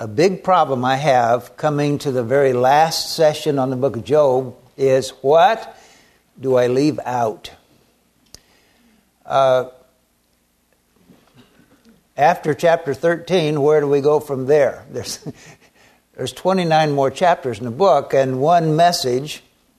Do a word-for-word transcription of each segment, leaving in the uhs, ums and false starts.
a big problem I have coming to the very last session on the book of Job is, what do I leave out? Uh, after chapter thirteen, where do we go from there? There's, there's twenty-nine more chapters in the book and one message.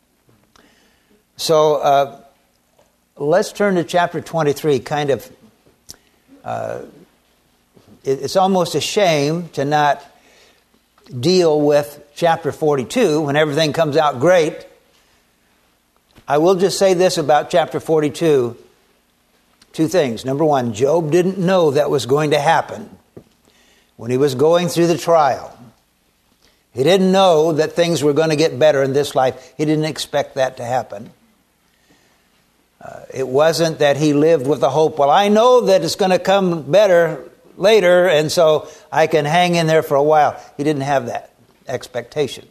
So uh, let's turn to chapter twenty-three. Kind of, uh, it, it's almost a shame to not deal with chapter forty-two when everything comes out great. I will just say this about chapter forty-two. Two things. Number one, Job didn't know that was going to happen when he was going through the trial. He didn't know that things were going to get better in this life. He didn't expect that to happen. Uh, it wasn't that he lived with the hope, well, I know that it's going to come better later, and so I can hang in there for a while. He didn't have that expectation.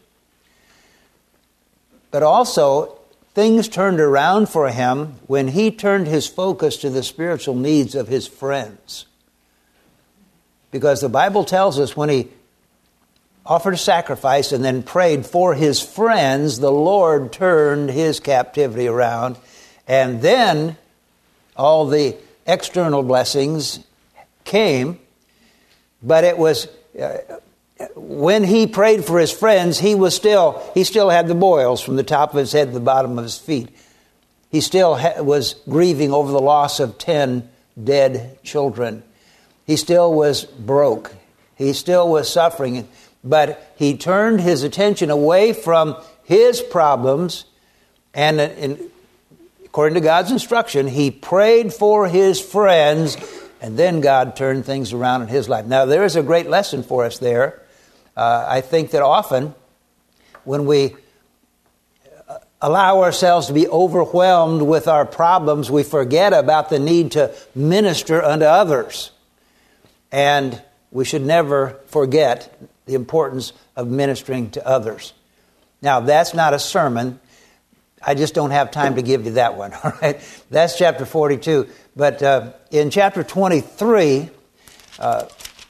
But also, things turned around for him when he turned his focus to the spiritual needs of his friends. Because the Bible tells us when he offered a sacrifice and then prayed for his friends, the Lord turned his captivity around. And then all the external blessings came. But it was... Uh, When he prayed for his friends, he was still, he still had the boils from the top of his head to the bottom of his feet. He still ha- was grieving over the loss of ten dead children. He still was broke. He still was suffering. But he turned his attention away from his problems, and in, according to God's instruction, he prayed for his friends, and then God turned things around in his life. Now, there is a great lesson for us there. Uh, I think that often when we allow ourselves to be overwhelmed with our problems, we forget about the need to minister unto others. And we should never forget the importance of ministering to others. Now, that's not a sermon. I just don't have time to give you that one. All right, that's chapter forty-two. But uh, in chapter twenty-three, uh,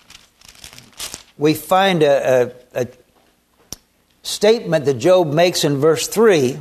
we find a, a, a statement that Job makes in verse three,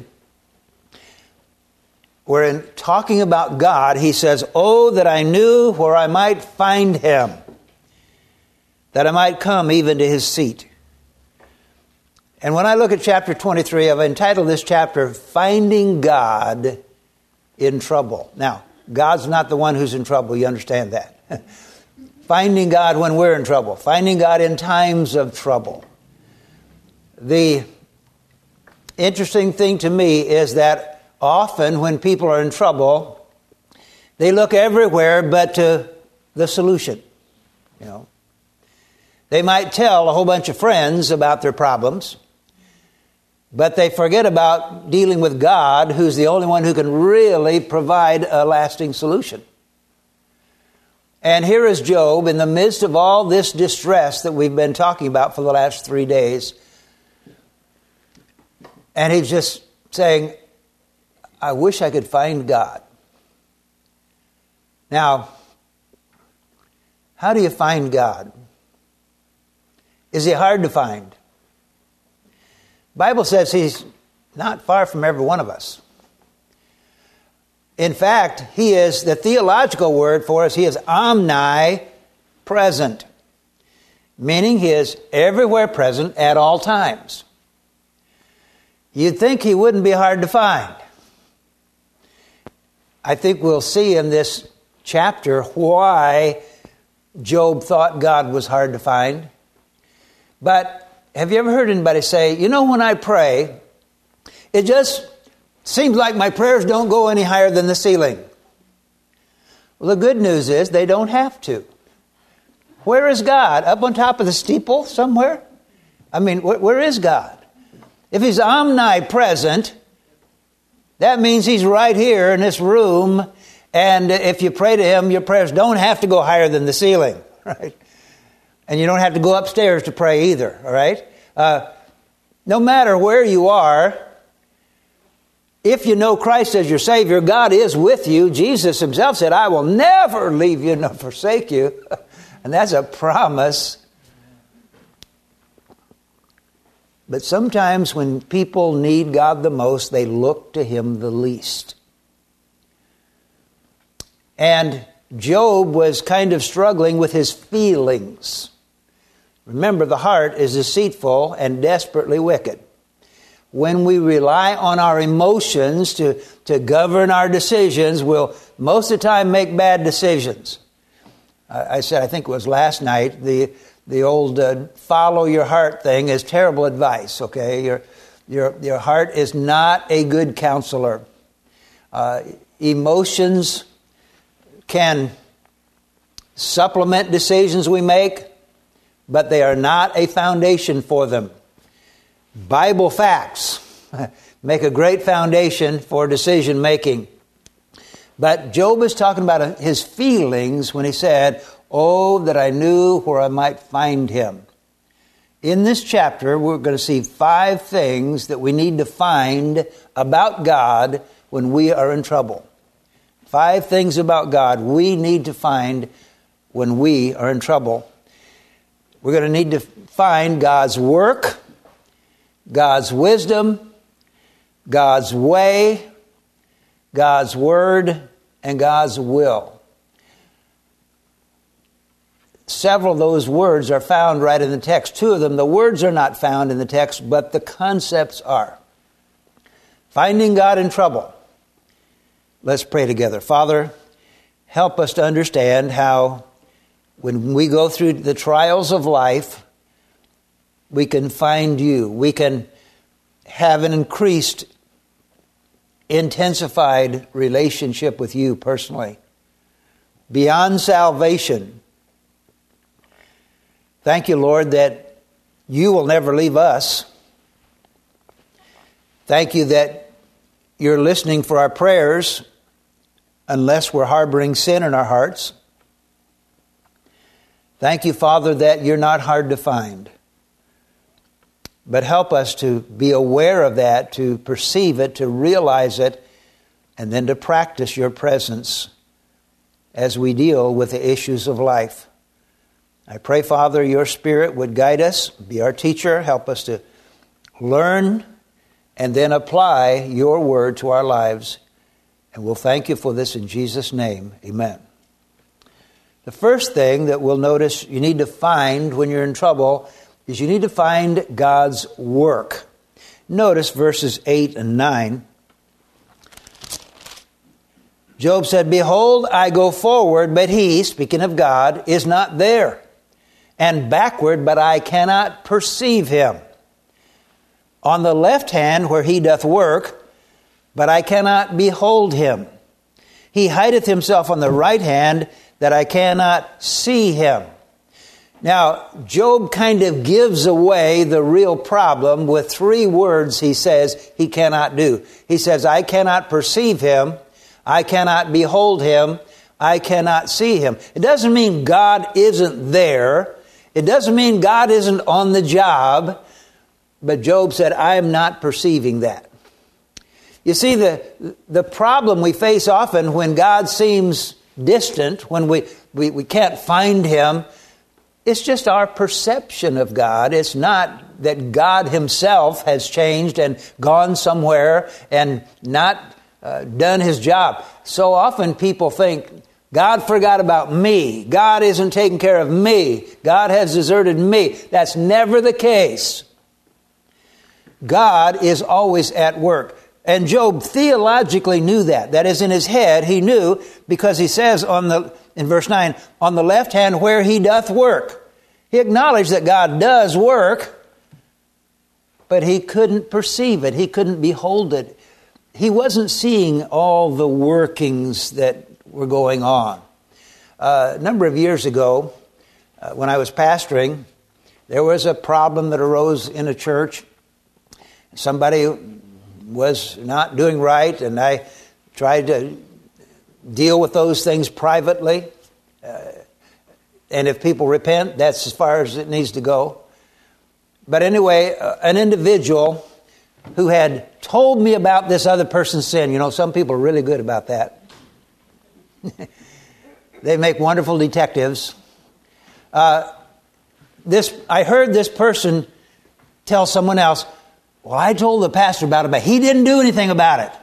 where in talking about God, he says, "Oh, that I knew where I might find him, that I might come even to his seat." And when I look at chapter twenty-three, I've entitled this chapter, "Finding God in Trouble." Now, God's not the one who's in trouble, you understand that. Finding God when we're in trouble. Finding God in times of trouble. The interesting thing to me is that often when people are in trouble, they look everywhere but to the solution. You know, they might tell a whole bunch of friends about their problems, but they forget about dealing with God, who's the only one who can really provide a lasting solution. And here is Job in the midst of all this distress that we've been talking about for the last three days. And he's just saying, I wish I could find God. Now, how do you find God? Is he hard to find? The Bible says he's not far from every one of us. In fact, he is, the theological word for us, he is omnipresent, meaning he is everywhere present at all times. You'd think he wouldn't be hard to find. I think we'll see in this chapter why Job thought God was hard to find. But have you ever heard anybody say, you know, when I pray, it just seems like my prayers don't go any higher than the ceiling? Well, the good news is they don't have to. Where is God? Up on top of the steeple somewhere? I mean, wh- where is God? If he's omnipresent, that means he's right here in this room. And if you pray to him, your prayers don't have to go higher than the ceiling, right? And you don't have to go upstairs to pray either, all right? Uh, no matter where you are, if you know Christ as your Savior, God is with you. Jesus himself said, I will never leave you nor forsake you. And that's a promise. But sometimes when people need God the most, they look to Him the least. And Job was kind of struggling with his feelings. Remember, the heart is deceitful and desperately wicked. When we rely on our emotions to, to govern our decisions, we'll most of the time make bad decisions. I, I said, I think it was last night, the the old uh, follow your heart thing is terrible advice, okay? Your, your, your heart is not a good counselor. Uh, emotions can supplement decisions we make, but they are not a foundation for them. Bible facts make a great foundation for decision making. But Job is talking about his feelings when he said, "Oh, that I knew where I might find Him." In this chapter, we're going to see five things that we need to find about God when we are in trouble. Five things about God we need to find when we are in trouble. We're going to need to find God's work, God's wisdom, God's way, God's word, and God's will. Several of those words are found right in the text. Two of them, the words are not found in the text, but the concepts are. Finding God in trouble. Let's pray together. Father, help us to understand how when we go through the trials of life, we can find You. We can have an increased, intensified relationship with You personally. Beyond salvation. Thank You, Lord, that You will never leave us. Thank You that You're listening for our prayers unless we're harboring sin in our hearts. Thank You, Father, that You're not hard to find. But help us to be aware of that, to perceive it, to realize it, and then to practice Your presence as we deal with the issues of life. I pray, Father, Your Spirit would guide us, be our teacher, help us to learn and then apply Your word to our lives. And we'll thank You for this in Jesus' name. Amen. The first thing that we'll notice you need to find when you're in trouble is you need to find God's work. Notice verses eight and nine. Job said, "Behold, I go forward, but He," speaking of God, "is not there. And backward, but I cannot perceive Him. On the left hand where He doth work, but I cannot behold Him. He hideth Himself on the right hand, that I cannot see Him." Now, Job kind of gives away the real problem with three words he says he cannot do. He says, "I cannot perceive Him, I cannot behold Him, I cannot see Him." It doesn't mean God isn't there. It doesn't mean God isn't on the job. But Job said, "I am not perceiving that." You see, the the problem we face often when God seems distant, when we, we, we can't find Him, it's just our perception of God. It's not that God Himself has changed and gone somewhere and not uh, done His job. So often people think, God forgot about me. God isn't taking care of me. God has deserted me. That's never the case. God is always at work. And Job theologically knew that. That is, in his head, he knew, because he says on the in verse nine, "On the left hand where He doth work." He acknowledged that God does work, but he couldn't perceive it. He couldn't behold it. He wasn't seeing all the workings that were going on. Uh, a number of years ago, uh, when I was pastoring, there was a problem that arose in a church. Somebody was not doing right, and I tried to deal with those things privately. Uh, and if people repent, that's as far as it needs to go. But anyway, uh, an individual who had told me about this other person's sin. You know, some people are really good about that. They make wonderful detectives. Uh, this I heard this person tell someone else, well, I told the pastor about it, but he didn't do anything about it.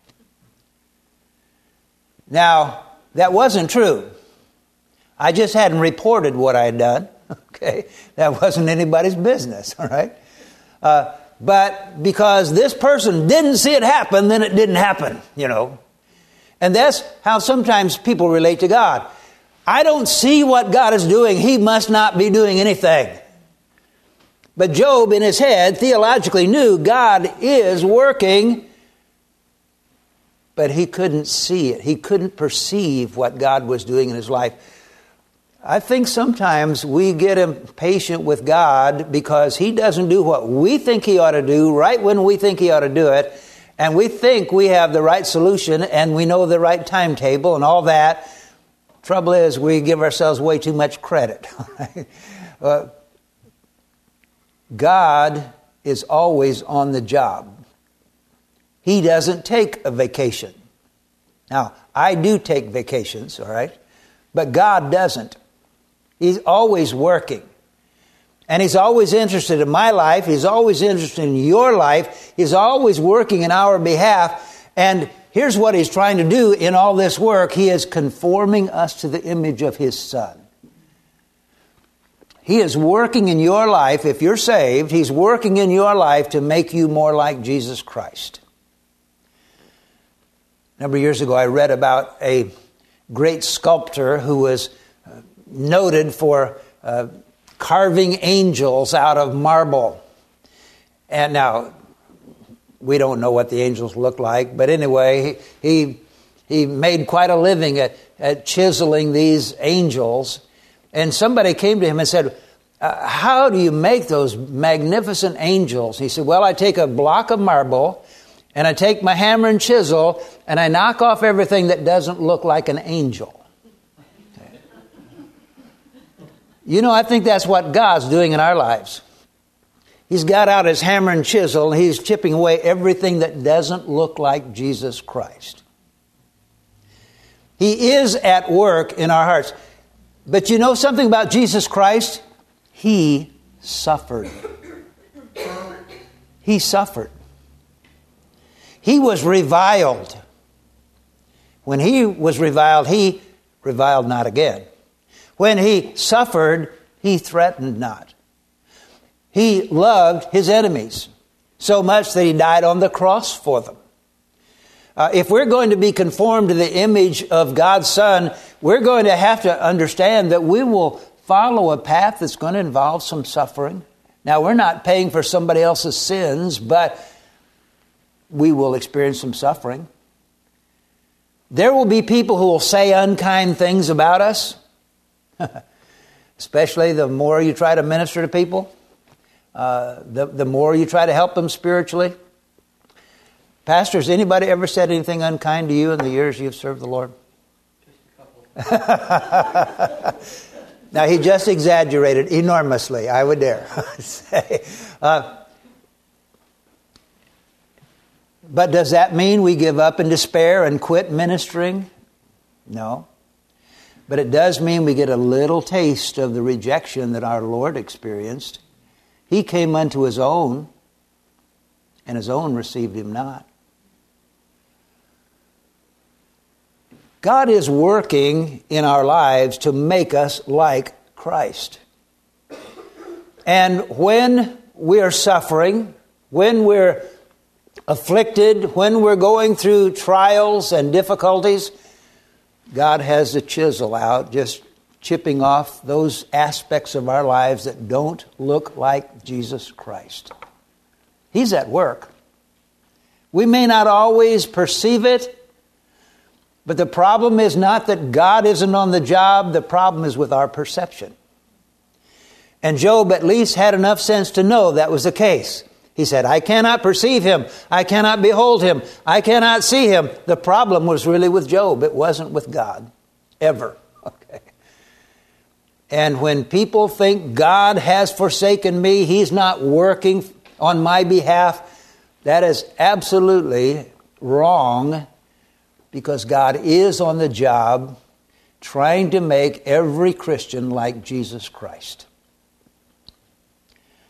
Now, that wasn't true. I just hadn't reported what I had done. Okay, that wasn't anybody's business, all right? Uh, but because this person didn't see it happen, then it didn't happen, you know. And that's how sometimes people relate to God. I don't see what God is doing. He must not be doing anything. But Job, in his head, theologically knew God is working, but he couldn't see it. He couldn't perceive what God was doing in his life. I think sometimes we get impatient with God because he doesn't do what we think he ought to do right when we think he ought to do it. And we think we have the right solution and we know the right timetable and all that. Trouble is, we give ourselves way too much credit. uh, God is always on the job. He doesn't take a vacation. Now, I do take vacations, all right? But God doesn't. He's always working. And he's always interested in my life. He's always interested in your life. He's always working in our behalf. And here's what he's trying to do in all this work. He is conforming us to the image of his Son. He is working in your life. If you're saved, he's working in your life to make you more like Jesus Christ. A number of years ago, I read about a great sculptor who was noted for uh, carving angels out of marble. And now, we don't know what the angels look like, but anyway, he he, he made quite a living at, at chiseling these angels. And somebody came to him and said, uh, how do you make those magnificent angels? He said, well, I take a block of marble, and I take my hammer and chisel, and I knock off everything that doesn't look like an angel. You know, I think that's what God's doing in our lives. He's got out his hammer and chisel, and he's chipping away everything that doesn't look like Jesus Christ. He is at work in our hearts. But you know something about Jesus Christ? He suffered. He suffered. He was reviled. When he was reviled, he reviled not again. When he suffered, he threatened not. He loved his enemies so much that he died on the cross for them. Uh, if we're going to be conformed to the image of God's Son, we're going to have to understand that we will follow a path that's going to involve some suffering. Now, we're not paying for somebody else's sins, but we will experience some suffering. There will be people who will say unkind things about us, especially the more you try to minister to people, uh, the, the more you try to help them spiritually. Pastor, has anybody ever said anything unkind to you in the years you've served the Lord? Just a couple. Now, he just exaggerated enormously, I would dare say. Uh, but does that mean we give up in despair and quit ministering? No. But it does mean we get a little taste of the rejection that our Lord experienced. He came unto his own, and his own received him not. God is working in our lives to make us like Christ. And when we're suffering, when we're afflicted, when we're going through trials and difficulties, God has the chisel out, just chipping off those aspects of our lives that don't look like Jesus Christ. He's at work. We may not always perceive it, but the problem is not that God isn't on the job. The problem is with our perception. And Job at least had enough sense to know that was the case. He said, I cannot perceive him. I cannot behold him. I cannot see him. The problem was really with Job. It wasn't with God. Ever. Okay. And when people think God has forsaken me, he's not working on my behalf, that is absolutely wrong, because God is on the job trying to make every Christian like Jesus Christ.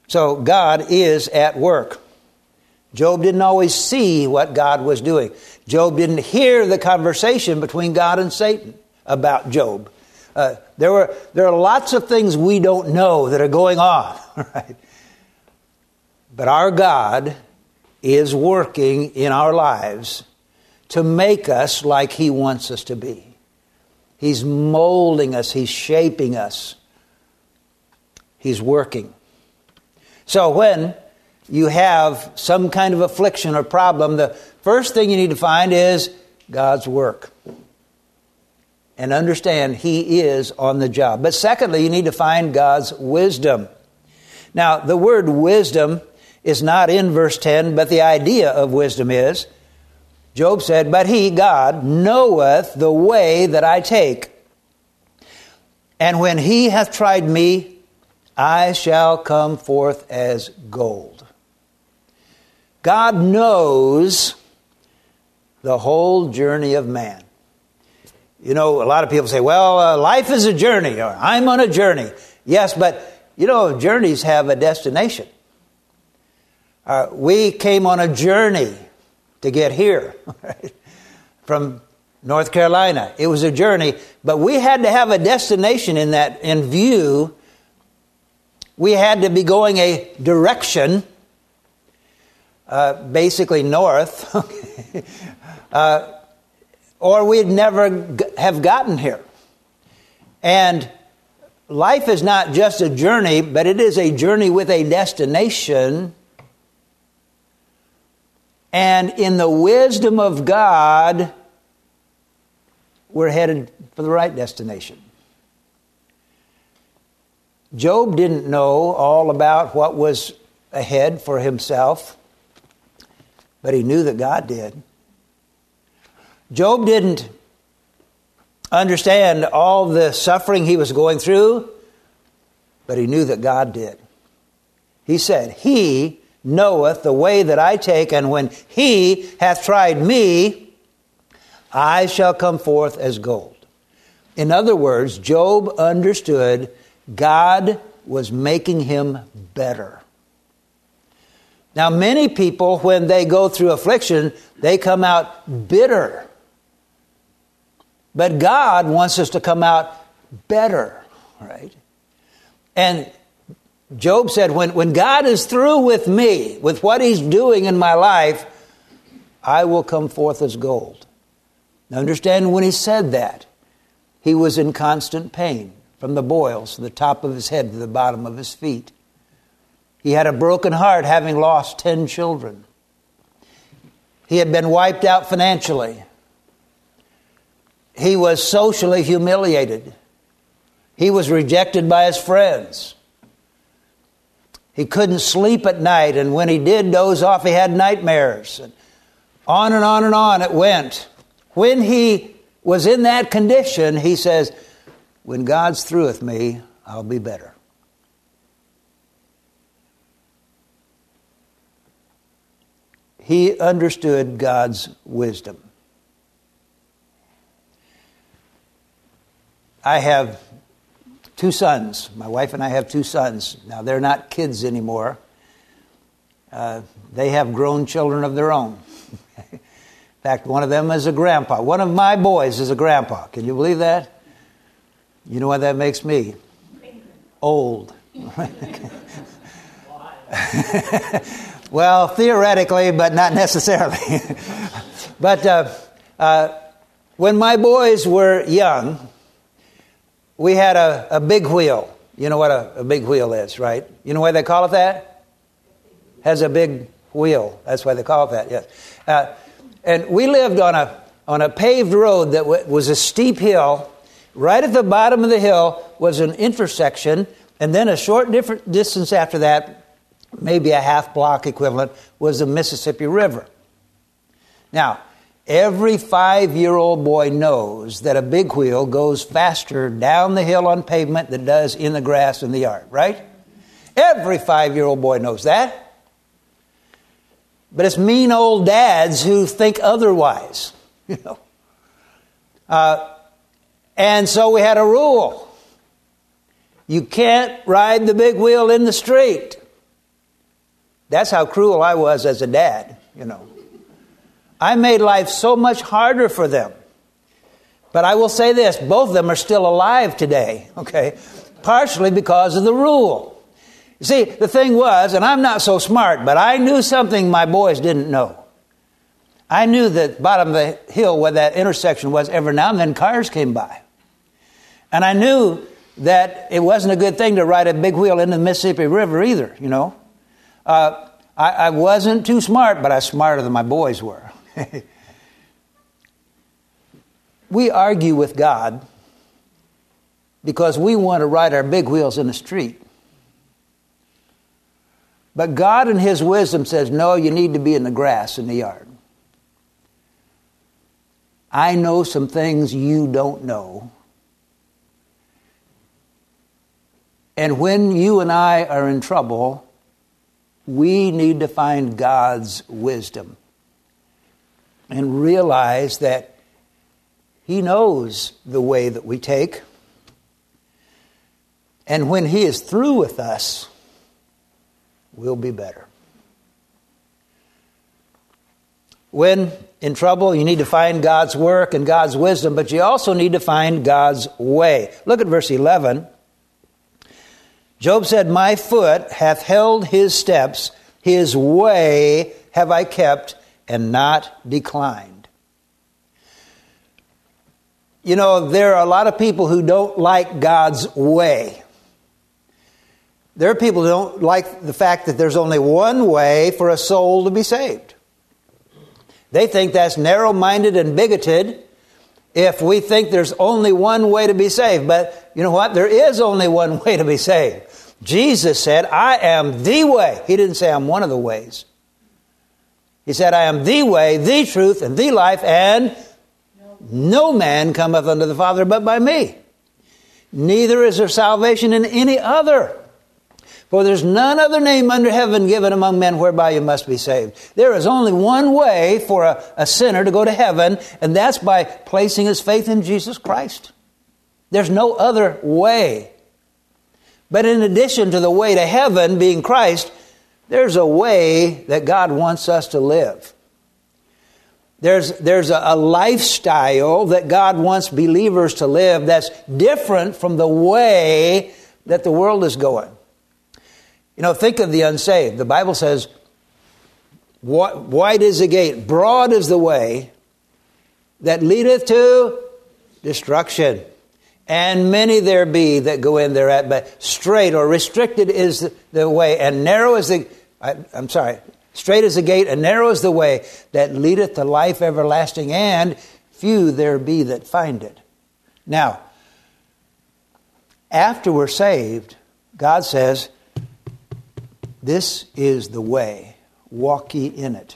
So God is at work. Job didn't always see what God was doing. Job didn't hear the conversation between God and Satan about Job. Uh, there were there are lots of things we don't know that are going on, right? But our God is working in our lives to make us like He wants us to be. He's molding us. He's shaping us. He's working. So when you have some kind of affliction or problem, the first thing you need to find is God's work. And understand He is on the job. But secondly, you need to find God's wisdom. Now, the word wisdom is not in verse ten, but the idea of wisdom is, Job said, but He, God, knoweth the way that I take. And when He hath tried me, I shall come forth as gold. God knows the whole journey of man. You know, a lot of people say, well, uh, life is a journey, or I'm on a journey. Yes, but, you know, journeys have a destination. Uh, we came on a journey to get here, right? From North Carolina. It was a journey, but we had to have a destination in that, in view. We had to be going a direction, uh, basically north, uh, or we'd never g- have gotten here. And life is not just a journey, but it is a journey with a destination. And in the wisdom of God, we're headed for the right destination. Job didn't know all about what was ahead for himself, but he knew that God did. Job didn't understand all the suffering he was going through, but he knew that God did. He said, He knoweth the way that I take, and when He hath tried me, I shall come forth as gold. In other words, Job understood God was making him better. Now, many people, when they go through affliction, they come out bitter. But God wants us to come out better, right? And Job said, when, when God is through with me, with what He's doing in my life, I will come forth as gold. Now understand, when he said that, he was in constant pain from the boils from the top of his head to the bottom of his feet. He had a broken heart, having lost ten children. He had been wiped out financially. He was socially humiliated. He was rejected by his friends. He couldn't sleep at night, and when he did doze off, he had nightmares. And on and on and on it went. When he was in that condition, he says, when God's through with me, I'll be better. He understood God's wisdom. I have two sons. My wife and I have two sons. Now, they're not kids anymore. Uh, they have grown children of their own. In fact, one of them is a grandpa. One of my boys is a grandpa. Can you believe that? You know what that makes me? Old. Well, theoretically, but not necessarily. But uh, uh, when my boys were young, we had a, a big wheel. You know what a, a big wheel is, right? You know why they call it that? Has a big wheel. That's why they call it that, yes. Uh, and we lived on a on a paved road that w- was a steep hill. Right at the bottom of the hill was an intersection, and then a short different distance after that, maybe a half block equivalent, was the Mississippi River. Now, every five-year-old boy knows that a big wheel goes faster down the hill on pavement than it does in the grass in the yard, right? Every five-year-old boy knows that. But it's mean old dads who think otherwise, you know. Uh, and so we had a rule. You can't ride the big wheel in the street. That's how cruel I was as a dad, you know. I made life so much harder for them. But I will say this, both of them are still alive today, okay? Partially because of the rule. You see, the thing was, and I'm not so smart, but I knew something my boys didn't know. I knew that bottom of the hill where that intersection was, every now and then cars came by. And I knew that it wasn't a good thing to ride a big wheel into the Mississippi River either, you know. Uh, I, I wasn't too smart, but I was smarter than my boys were. We argue with God because we want to ride our big wheels in the street. But God in His wisdom says, no, you need to be in the grass in the yard. I know some things you don't know. And when you and I are in trouble, we need to find God's wisdom and realize that He knows the way that we take. And when He is through with us, we'll be better. When in trouble, you need to find God's work and God's wisdom, but you also need to find God's way. Look at verse eleven. Job said, my foot hath held His steps, His way have I kept and not declined. You know, there are a lot of people who don't like God's way. There are people who don't like the fact that there's only one way for a soul to be saved. They think that's narrow-minded and bigoted if we think there's only one way to be saved. But you know what? There is only one way to be saved. Jesus said, I am the way. He didn't say I'm one of the ways. He said, I am the way, the truth, and the life, and no man cometh unto the Father but by me. Neither is there salvation in any other. For there's none other name under heaven given among men whereby you must be saved. There is only one way for a, a sinner to go to heaven, and that's by placing his faith in Jesus Christ. There's no other way. But in addition to the way to heaven being Christ, there's a way that God wants us to live. There's, there's a, a lifestyle that God wants believers to live that's different from the way that the world is going. You know, think of the unsaved. The Bible says, wide is the gate, broad is the way that leadeth to destruction. And many there be that go in thereat, but straight or restricted is the way, and narrow is the, I, I'm sorry, straight is the gate, and narrow is the way that leadeth to life everlasting, and few there be that find it. Now, after we're saved, God says, this is the way, walk ye in it.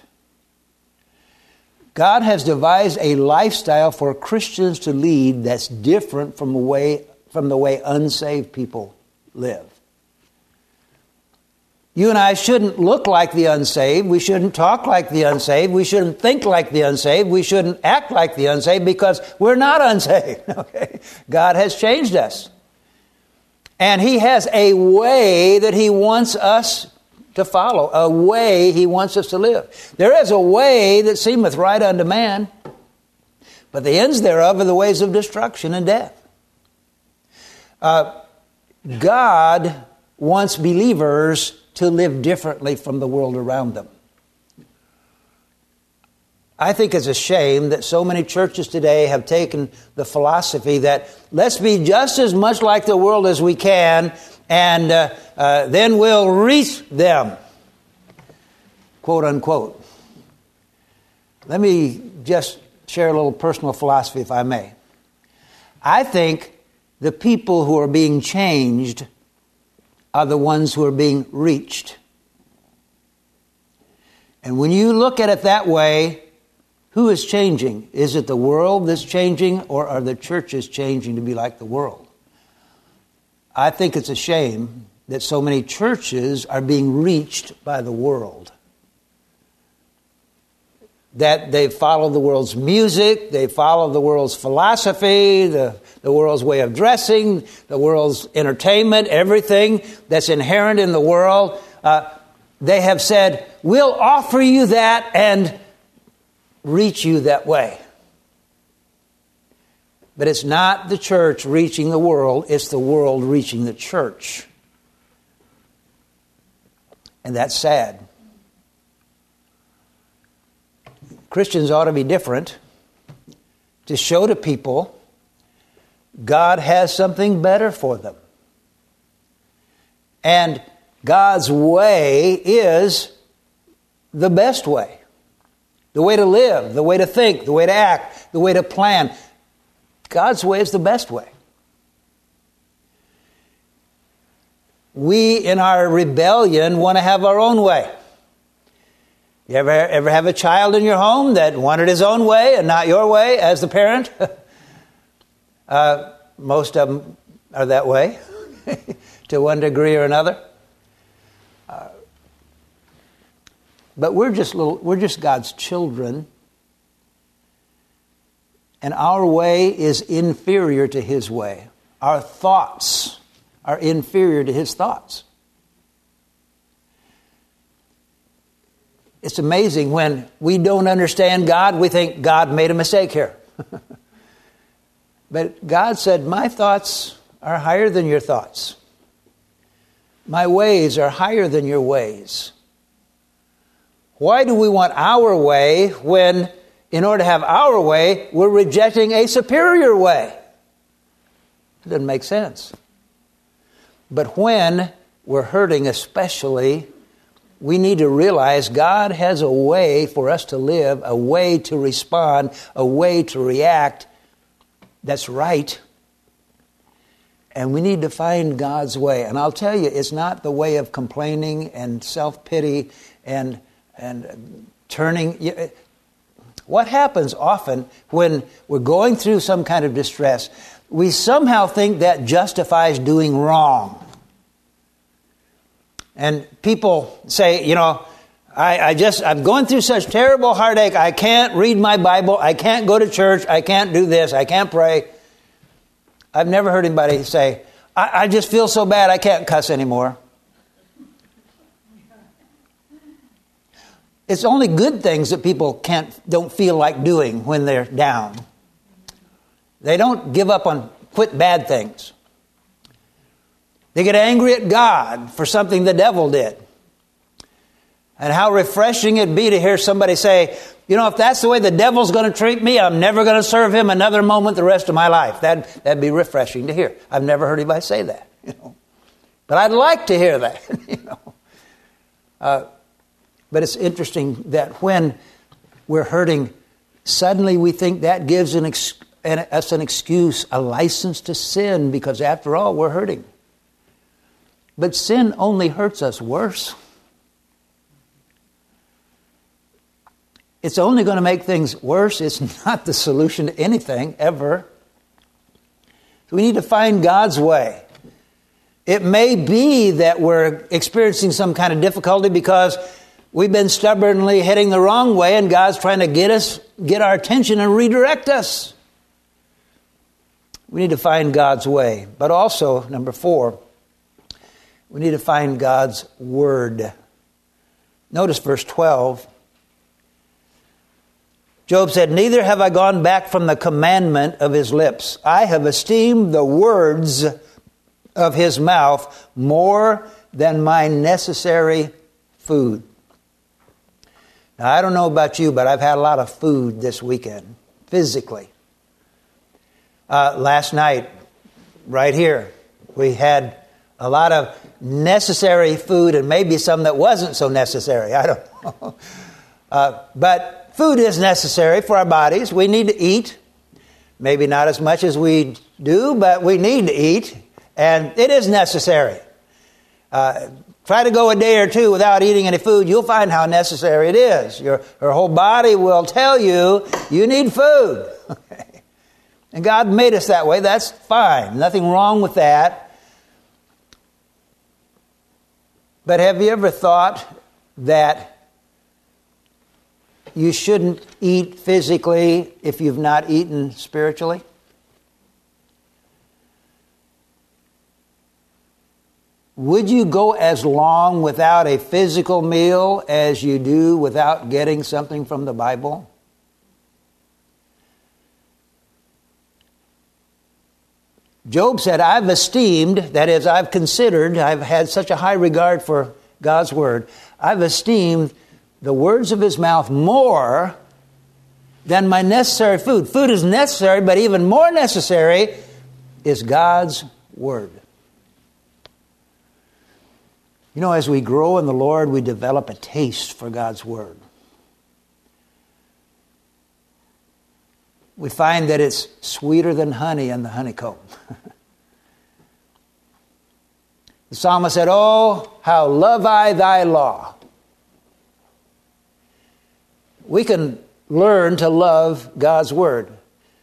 God has devised a lifestyle for Christians to lead that's different from the way, from the way unsaved people live. You and I shouldn't look like the unsaved. We shouldn't talk like the unsaved. We shouldn't think like the unsaved. We shouldn't act like the unsaved because we're not unsaved. Okay? God has changed us. And He has a way that He wants us to follow, a way He wants us to live. There is a way that seemeth right unto man, but the ends thereof are the ways of destruction and death. Uh, God wants believers to live differently from the world around them. I think it's a shame that so many churches today have taken the philosophy that let's be just as much like the world as we can, and uh, uh, then we'll reach them, quote unquote. Let me just share a little personal philosophy, if I may. I think the people who are being changed are the ones who are being reached. And when you look at it that way, who is changing? Is it the world that's changing, or are the churches changing to be like the world? I think it's a shame that so many churches are being reached by the world. That they follow the world's music, they follow the world's philosophy, the, the world's way of dressing, the world's entertainment, everything that's inherent in the world. Uh, they have said, we'll offer you that and reach you that way. But it's not the church reaching the world, it's the world reaching the church. And that's sad. Christians ought to be different, to show to people God has something better for them. And God's way is the best way. The way to live, the way to think, the way to act, the way to plan. God's way is the best way. We, in our rebellion, want to have our own way. You ever, ever have a child in your home that wanted his own way and not your way as the parent? uh, most of them are that way to one degree or another. Uh, but we're just little, we're just God's children. And our way is inferior to His way. Our thoughts are inferior to His thoughts. It's amazing when we don't understand God, we think God made a mistake here. But God said, my thoughts are higher than your thoughts. My ways are higher than your ways. Why do we want our way when, in order to have our way, we're rejecting a superior way? It doesn't make sense. But when we're hurting especially, we need to realize God has a way for us to live, a way to respond, a way to react that's right. And we need to find God's way. And I'll tell you, it's not the way of complaining and self-pity and, and turning. What happens often when we're going through some kind of distress, we somehow think that justifies doing wrong. And people say, you know, I, I just, I'm going through such terrible heartache, I can't read my Bible, I can't go to church, I can't do this, I can't pray. I've never heard anybody say, I, I just feel so bad I can't cuss anymore. It's only good things that people can't, don't feel like doing when they're down. They don't give up on, quit bad things. They get angry at God for something the devil did. And how refreshing it'd be to hear somebody say, you know, if that's the way the devil's going to treat me, I'm never going to serve him another moment the rest of my life. That'd, that'd be refreshing to hear. I've never heard anybody say that, you know. But I'd like to hear that, you know. Uh, but it's interesting that when we're hurting, suddenly we think that gives an ex- an, us an excuse, a license to sin, because after all, we're hurting. But sin only hurts us worse. It's only going to make things worse. It's not the solution to anything, ever. So we need to find God's way. It may be that we're experiencing some kind of difficulty because we've been stubbornly heading the wrong way, and God's trying to get us, get our attention and redirect us. We need to find God's way. But also, number four, we need to find God's word. Notice verse twelve. Job said, neither have I gone back from the commandment of his lips. I have esteemed the words of his mouth more than my necessary food. Now, I don't know about you, but I've had a lot of food this weekend, physically. Uh, last night, right here, we had a lot of necessary food and maybe some that wasn't so necessary. I don't know. Uh, but food is necessary for our bodies. We need to eat. Maybe not as much as we do, but we need to eat. And it is necessary. Uh, try to go a day or two without eating any food. You'll find how necessary it is. Your, your whole body will tell you, you need food. Okay. And God made us that way. That's fine. Nothing wrong with that. But have you ever thought that you shouldn't eat physically if you've not eaten spiritually? Would you go as long without a physical meal as you do without getting something from the Bible? Job said, I've esteemed, that is, I've considered, I've had such a high regard for God's word, I've esteemed the words of his mouth more than my necessary food. Food is necessary, but even more necessary is God's word. You know, as we grow in the Lord, we develop a taste for God's word. We find that it's sweeter than honey in the honeycomb. The psalmist said, oh, how love I thy law. We can learn to love God's word.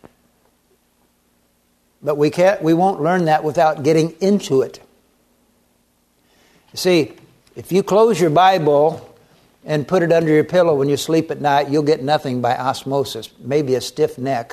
But we can't, we won't learn that without getting into it. You see, if you close your Bible and put it under your pillow when you sleep at night, you'll get nothing by osmosis, maybe a stiff neck.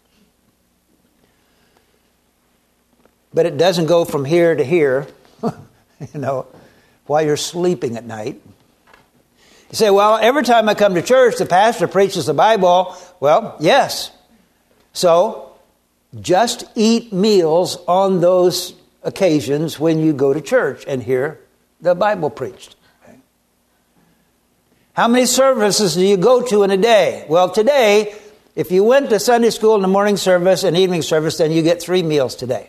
But it doesn't go from here to here, you know, while you're sleeping at night. You say, well, every time I come to church, the pastor preaches the Bible. Well, yes. So, just eat meals on those occasions when you go to church and hear the Bible preached. Okay. How many services do you go to in a day? Well, today, if you went to Sunday school in the morning service and evening service, then you get three meals today.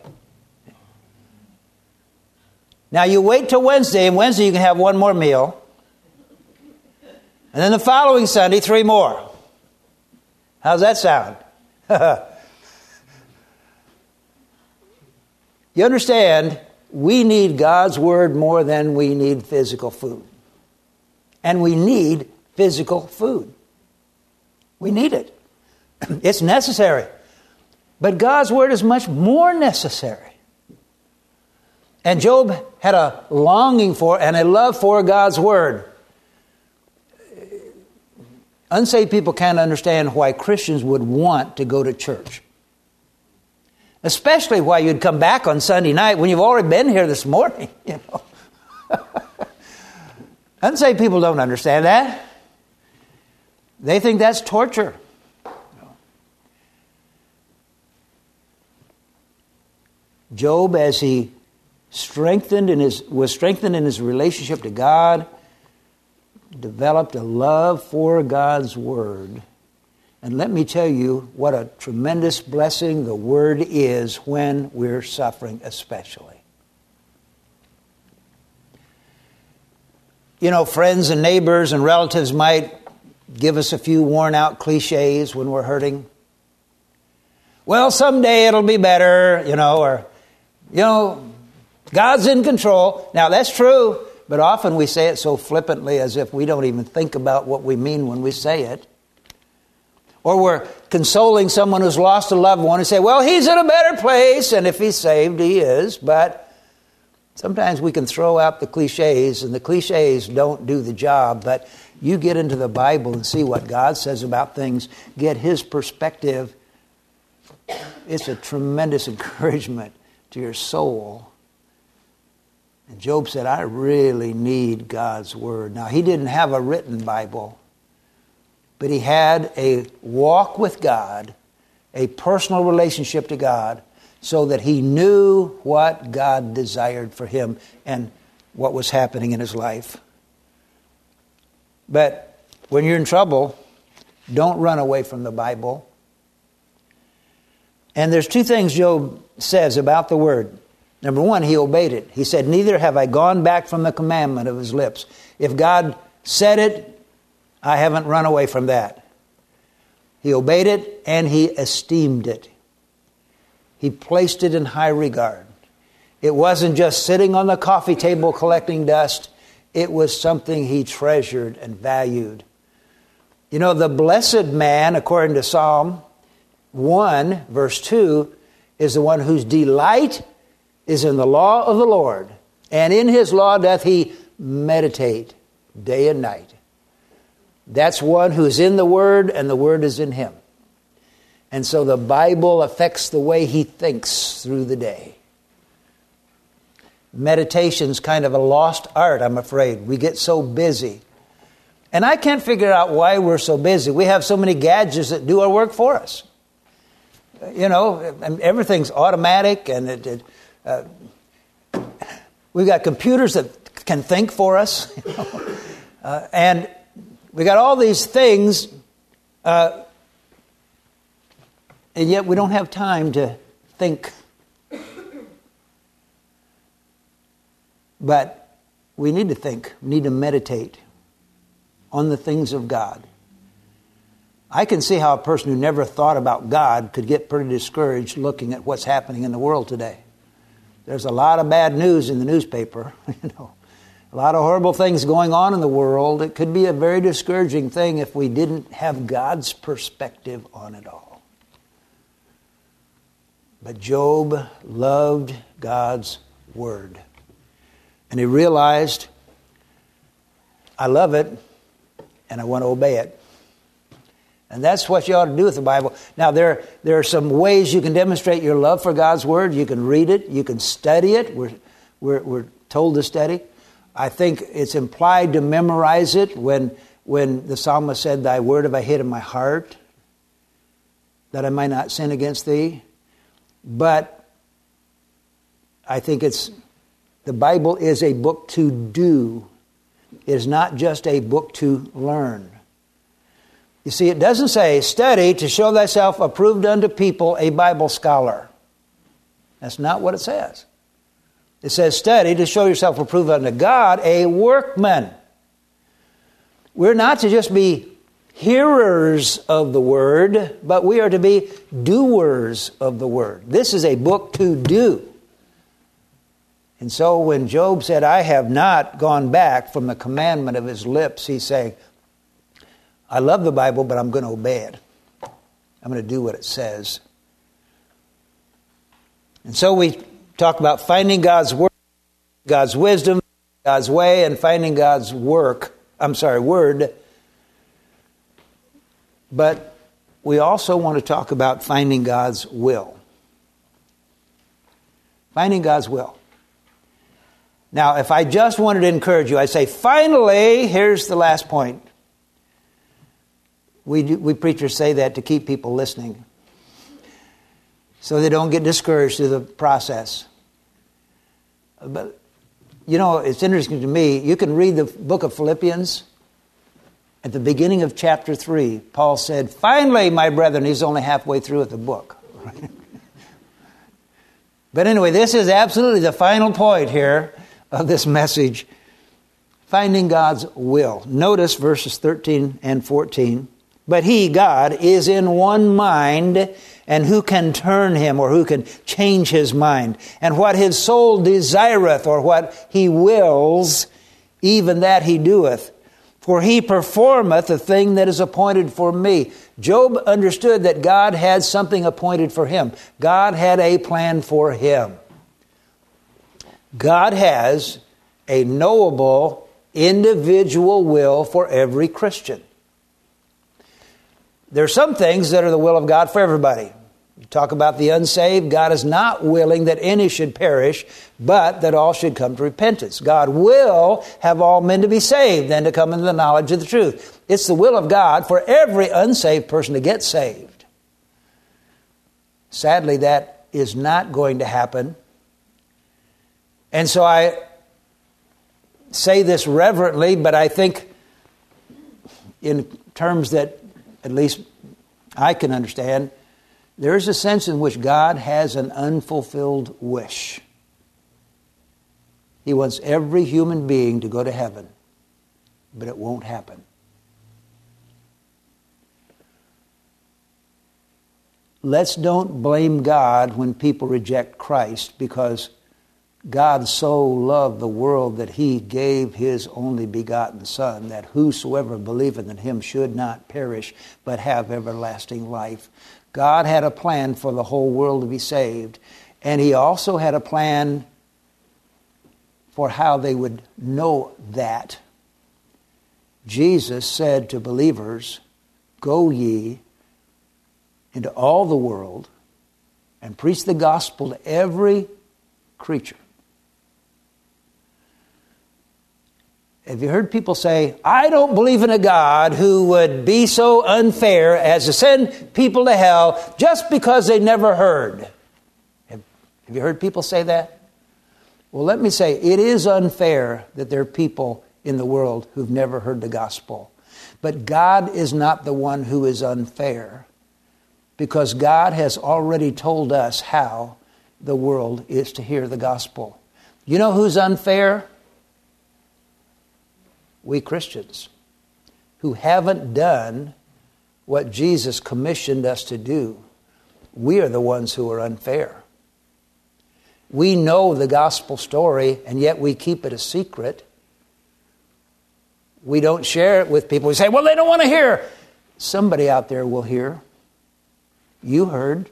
Now, you wait till Wednesday, and Wednesday you can have one more meal. And then the following Sunday, three more. How's that sound? You understand, we need God's word more than we need physical food. And we need physical food. We need it. It's necessary. But God's word is much more necessary. And Job had a longing for and a love for God's word. Unsaved people can't understand why Christians would want to go to church. Especially why you'd come back on Sunday night when you've already been here this morning. You know, unsaved people don't understand that. They think that's torture. Job, as he strengthened in his was strengthened in his relationship to God, developed a love for God's word. And let me tell you what a tremendous blessing the word is when we're suffering, especially. You know, friends and neighbors and relatives might give us a few worn-out cliches when we're hurting. Well, someday it'll be better, you know, or, you know, God's in control. Now, that's true, but often we say it so flippantly as if we don't even think about what we mean when we say it. Or we're consoling someone who's lost a loved one and say, well, he's in a better place, and if he's saved, he is. But sometimes we can throw out the cliches, and the cliches don't do the job. But you get into the Bible and see what God says about things, get his perspective. It's a tremendous encouragement to your soul. And Job said, I really need God's word. Now, he didn't have a written Bible, but he had a walk with God, a personal relationship to God, so that he knew what God desired for him and what was happening in his life. But when you're in trouble, don't run away from the Bible. And there's two things Job says about the word. Number one, he obeyed it. He said, neither have I gone back from the commandment of his lips. If God said it, I haven't run away from that. He obeyed it and he esteemed it. He placed it in high regard. It wasn't just sitting on the coffee table collecting dust. It was something he treasured and valued. You know, the blessed man, according to Psalm one, verse two, is the one whose delight is in the law of the Lord, and in his law doth he meditate day and night. That's one who is in the Word, and the Word is in him. And so the Bible affects the way he thinks through the day. meditation's kind of a lost art, I'm afraid. We get so busy. And I can't figure out why we're so busy. We have so many gadgets that do our work for us. You know, and everything's automatic, and it, it, uh, we've got computers that can think for us. You know? uh, and we got all these things, uh, and yet we don't have time to think. But we need to think. We need to meditate on the things of God. I can see how a person who never thought about God could get pretty discouraged looking at what's happening in the world today. There's a lot of bad news in the newspaper, you know, a lot of horrible things going on in the world. It could be a very discouraging thing if we didn't have God's perspective on it all. But Job loved God's word. And he realized, I love it, and I want to obey it. And that's what you ought to do with the Bible. Now, there, there are some ways you can demonstrate your love for God's Word. You can read it. You can study it. We're, we're, we're told to study. I think it's implied to memorize it when, when the psalmist said, Thy word have I hid in my heart, that I might not sin against Thee. But I think it's the Bible is a book to do. It is not just a book to learn. You see, it doesn't say, study to show thyself approved unto people, a Bible scholar. That's not what it says. It says, study to show yourself approved unto God, a workman. We're not to just be hearers of the word, but we are to be doers of the word. This is a book to do. And so when Job said, I have not gone back from the commandment of his lips, he's saying, I love the Bible, but I'm going to obey it. I'm going to do what it says. And so we talk about finding God's word, God's wisdom, God's way, and finding God's work. I'm sorry, word. But we also want to talk about finding God's will. Finding God's will. Now, if I just wanted to encourage you, I say, finally, here's the last point. We do, we preachers say that to keep people listening, so they don't get discouraged through the process. But, you know, it's interesting to me. You can read the book of Philippians. At the beginning of chapter three, Paul said, finally, my brethren, he's only halfway through with the book. But anyway, this is absolutely the final point here of this message. Finding God's will. Notice verses thirteen and fourteen. But he, God, is in one mind, and who can turn him, or who can change his mind? And what his soul desireth, or what he wills, even that he doeth. For he performeth the thing that is appointed for me. Job understood that God had something appointed for him. God had a plan for him. God has a knowable, individual will for every Christian. There are some things that are the will of God for everybody. You talk about the unsaved. God is not willing that any should perish, but that all should come to repentance. God will have all men to be saved and to come into the knowledge of the truth. It's the will of God for every unsaved person to get saved. Sadly, that is not going to happen. And so I say this reverently, but I think in terms that at least I can understand, there is a sense in which God has an unfulfilled wish. He wants every human being to go to heaven, but it won't happen. Let's don't blame God when people reject Christ, because God so loved the world that he gave his only begotten Son, that whosoever believeth in him should not perish, but have everlasting life. God had a plan for the whole world to be saved, and he also had a plan for how they would know that. Jesus said to believers, go ye into all the world and preach the gospel to every creature. Have you heard people say, I don't believe in a God who would be so unfair as to send people to hell just because they never heard? Have, have you heard people say that? Well, let me say, it is unfair that there are people in the world who've never heard the gospel. But God is not the one who is unfair, because God has already told us how the world is to hear the gospel. You know who's unfair? We Christians, who haven't done what Jesus commissioned us to do. We are the ones who are unfair. We know the gospel story, and yet we keep it a secret. We don't share it with people. We say, well, they don't want to hear. Somebody out there will hear. You heard.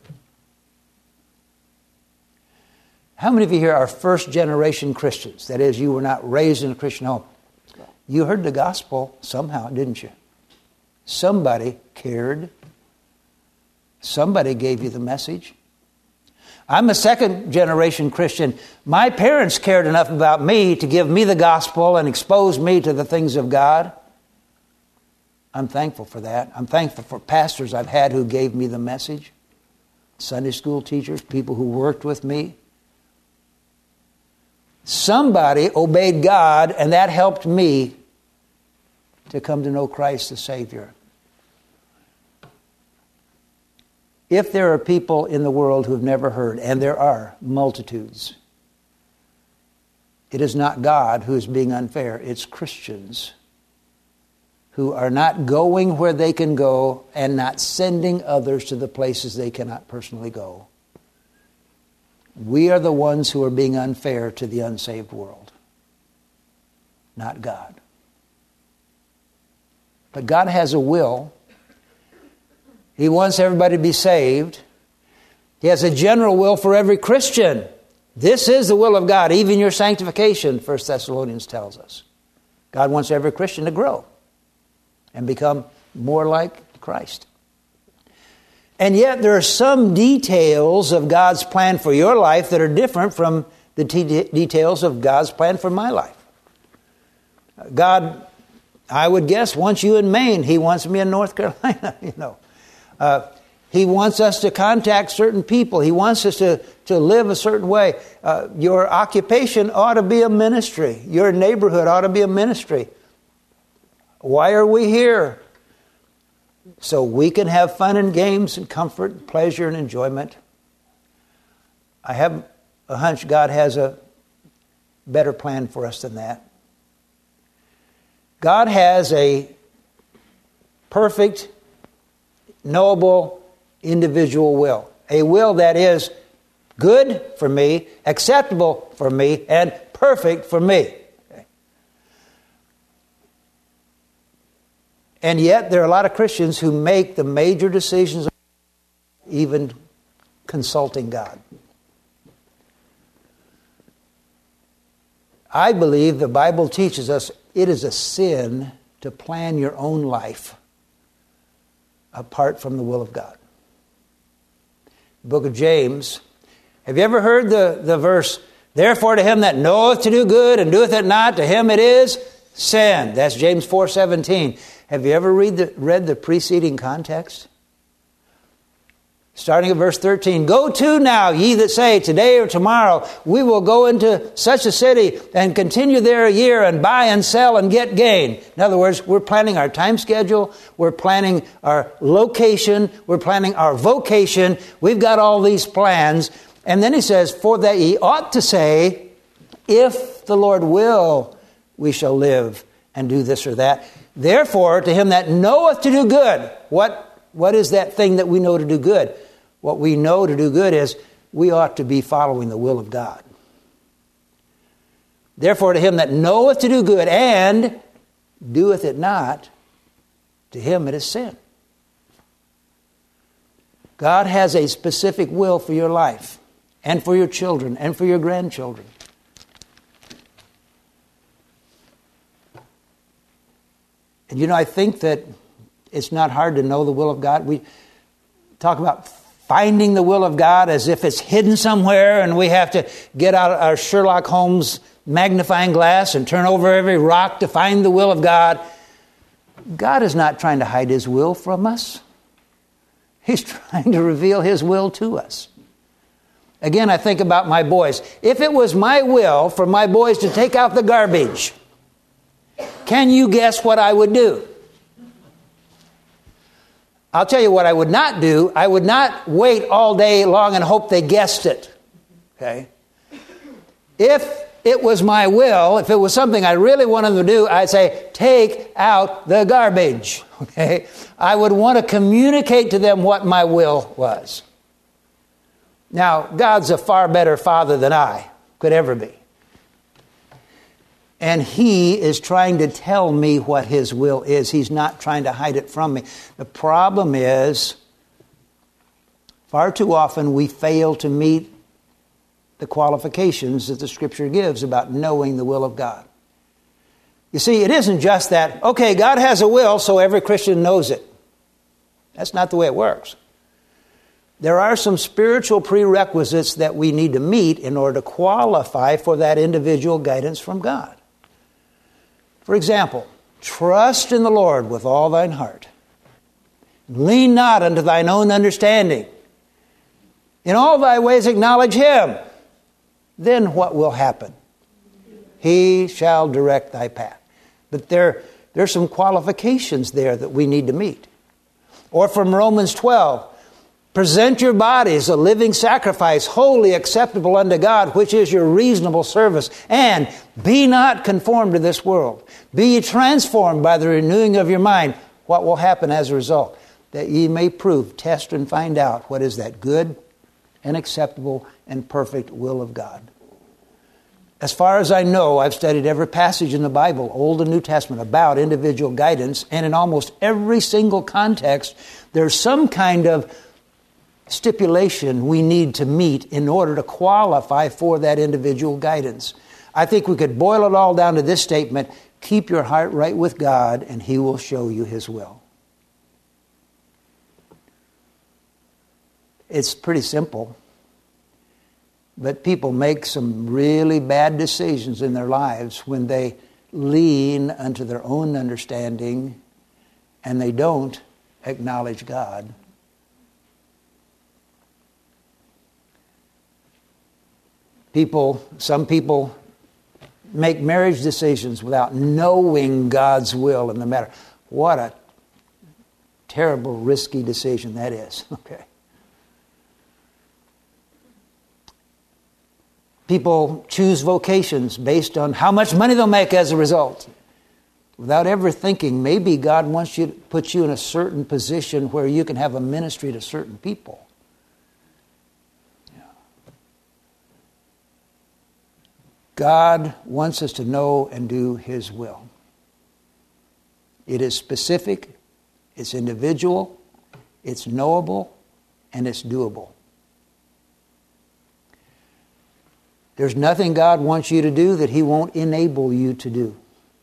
How many of you here are first generation Christians? That is, you were not raised in a Christian home. You heard the gospel somehow, didn't you? Somebody cared. Somebody gave you the message. I'm a second generation Christian. My parents cared enough about me to give me the gospel and expose me to the things of God. I'm thankful for that. I'm thankful for pastors I've had who gave me the message. Sunday school teachers, people who worked with me. Somebody obeyed God, and that helped me to come to know Christ the Savior. If there are people in the world who have never heard, and there are multitudes, it is not God who is being unfair. It's Christians who are not going where they can go and not sending others to the places they cannot personally go. We are the ones who are being unfair to the unsaved world, not God. But God has a will. He wants everybody to be saved. He has a general will for every Christian. This is the will of God, even your sanctification, First Thessalonians tells us. God wants every Christian to grow and become more like Christ. And yet there are some details of God's plan for your life that are different from the t- details of God's plan for my life. God, I would guess, wants you in Maine. He wants me in North Carolina, you know. Uh, he wants us to contact certain people. He wants us to, to live a certain way. Uh, your occupation ought to be a ministry. Your neighborhood ought to be a ministry. Why are we here? So we can have fun and games and comfort and pleasure and enjoyment. I have a hunch God has a better plan for us than that. God has a perfect, knowable, individual will. A will that is good for me, acceptable for me, and perfect for me. And yet there are a lot of Christians who make the major decisions, even consulting God. I believe the Bible teaches us it is a sin to plan your own life apart from the will of God. The book of James. Have you ever heard the, the verse, therefore to him that knoweth to do good and doeth it not, to him it is sin. That's James four seventeen. Have you ever read the, read the preceding context? Starting at verse thirteen, go to now, ye that say, today or tomorrow, we will go into such a city and continue there a year and buy and sell and get gain. In other words, we're planning our time schedule, we're planning our location, we're planning our vocation. We've got all these plans. And then he says, for that ye ought to say, if the Lord will, we shall live and do this or that. Therefore, to him that knoweth to do good, what, what is that thing that we know to do good? What we know to do good is we ought to be following the will of God. Therefore, to him that knoweth to do good and doeth it not, to him it is sin. God has a specific will for your life and for your children and for your grandchildren. And you know, I think that it's not hard to know the will of God. We talk about finding the will of God as if it's hidden somewhere and we have to get out our Sherlock Holmes magnifying glass and turn over every rock to find the will of God. God is not trying to hide His will from us. He's trying to reveal His will to us. Again, I think about my boys. If it was my will for my boys to take out the garbage, can you guess what I would do? I'll tell you what I would not do. I would not wait all day long and hope they guessed it. Okay? If it was my will, if it was something I really wanted them to do, I'd say, take out the garbage. Okay? I would want to communicate to them what my will was. Now, God's a far better father than I could ever be. And He is trying to tell me what His will is. He's not trying to hide it from me. The problem is, far too often we fail to meet the qualifications that the Scripture gives about knowing the will of God. You see, it isn't just that, okay, God has a will, so every Christian knows it. That's not the way it works. There are some spiritual prerequisites that we need to meet in order to qualify for that individual guidance from God. For example, trust in the Lord with all thine heart. Lean not unto thine own understanding. In all thy ways acknowledge Him. Then what will happen? He shall direct thy path. But there, there are some qualifications there that we need to meet. Or from Romans twelve, present your bodies a living sacrifice, wholly acceptable unto God, which is your reasonable service. And be not conformed to this world. Be ye transformed by the renewing of your mind. What will happen as a result? That ye may prove, test, and find out what is that good and acceptable and perfect will of God. As far as I know, I've studied every passage in the Bible, Old and New Testament, about individual guidance. And in almost every single context, there's some kind of stipulation we need to meet in order to qualify for that individual guidance. I think we could boil it all down to this statement: keep your heart right with God and He will show you His will. It's pretty simple. But people make some really bad decisions in their lives when they lean unto their own understanding and they don't acknowledge God. People, some people make marriage decisions without knowing God's will in the matter. What a terrible, risky decision that is. Okay. People choose vocations based on how much money they'll make as a result, without ever thinking maybe God wants you to put you in a certain position where you can have a ministry to certain people. God wants us to know and do His will. It is specific, it's individual, it's knowable, and it's doable. There's nothing God wants you to do that He won't enable you to do.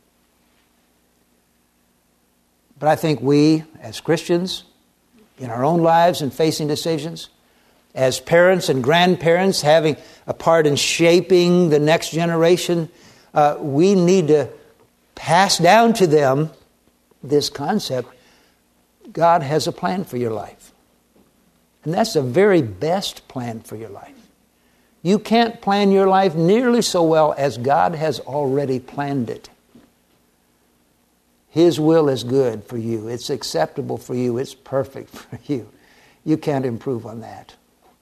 But I think we, as Christians, in our own lives and facing decisions, as parents and grandparents having a part in shaping the next generation, uh, we need to pass down to them this concept: God has a plan for your life. And that's the very best plan for your life. You can't plan your life nearly so well as God has already planned it. His will is good for you. It's acceptable for you. It's perfect for you. You can't improve on that.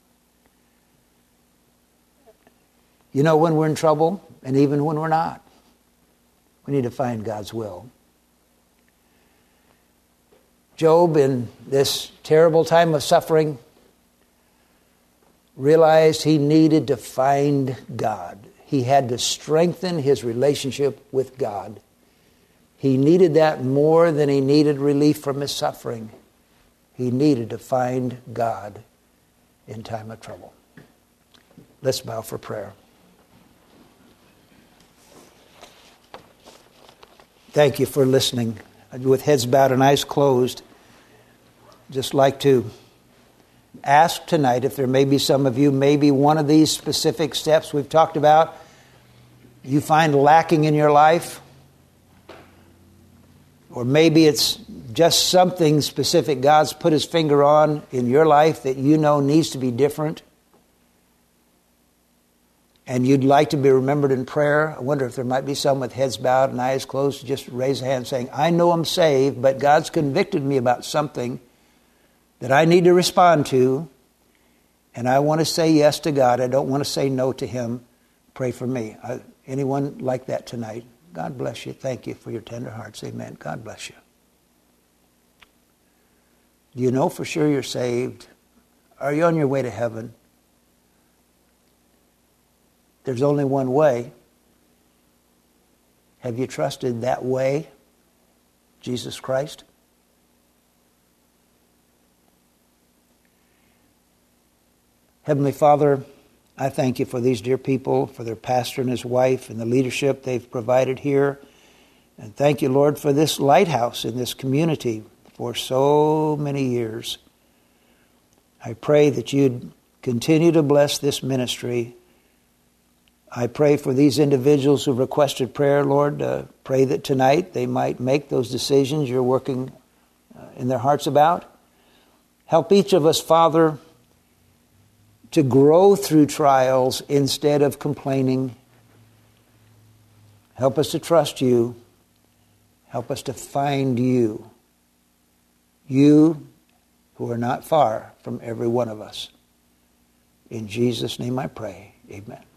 You know when we're in trouble, and even when we're not, we need to find God's will. Job, in this terrible time of suffering, realized he needed to find God. He had to strengthen his relationship with God. He needed that more than he needed relief from his suffering. He needed to find God in time of trouble. Let's bow for prayer. Thank you for listening. With heads bowed and eyes closed, just like to ask tonight if there may be some of you, maybe one of these specific steps we've talked about, you find lacking in your life, or maybe it's just something specific God's put his finger on in your life that you know needs to be different, and you'd like to be remembered in prayer. I wonder if there might be some with heads bowed and eyes closed, just raise a hand saying, I know I'm saved, but God's convicted me about something that I need to respond to, and I want to say yes to God. I don't want to say no to him. Pray for me. I, anyone like that tonight? God bless you. Thank you for your tender hearts. Amen. God bless you. Do you know for sure you're saved? Are you on your way to heaven? There's only one way. Have you trusted that way, Jesus Christ? Heavenly Father, I thank you for these dear people, for their pastor and his wife and the leadership they've provided here. And thank you, Lord, for this lighthouse in this community for so many years. I pray that you'd continue to bless this ministry. I pray for these individuals who requested prayer, Lord. Uh, pray that tonight they might make those decisions you're working uh, in their hearts about. Help each of us, Father, to grow through trials instead of complaining. Help us to trust you. Help us to find you. You who are not far from every one of us. In Jesus' name I pray. Amen.